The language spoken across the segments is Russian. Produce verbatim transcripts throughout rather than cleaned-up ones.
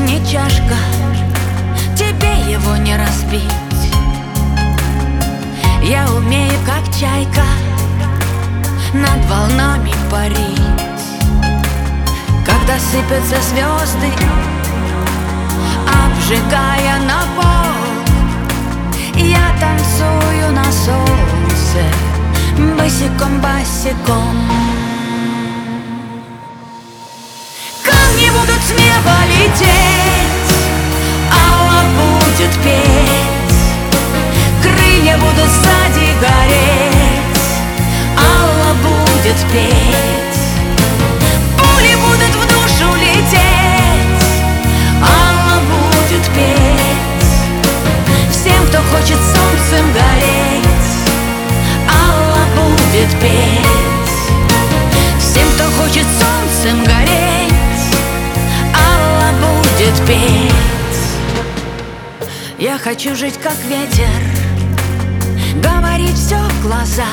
не чашка, тебе его не разбить. Я умею, как чайка, над волнами парить. Когда сыпятся звезды, обжигая на пол, я танцую на солнце босиком-босиком. Камни будут с неба лететь, алла будет петь, крылья будут сзади гореть, алла будет петь. Пули будут в душу лететь, алла будет петь. Всем, кто хочет солнцем гореть, алла будет петь. Всем, кто хочет солнцем гореть, алла будет петь. Я хочу жить как ветер, говорить все в глаза.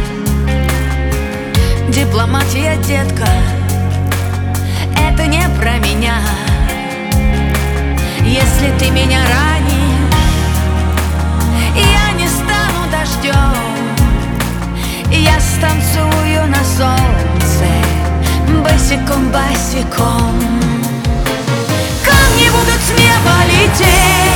Дипломатия, детка, это не про меня. Если ты меня ранишь, я не стану дождем, я станцую на солнце босиком-босиком. Камни будут с неба лететь,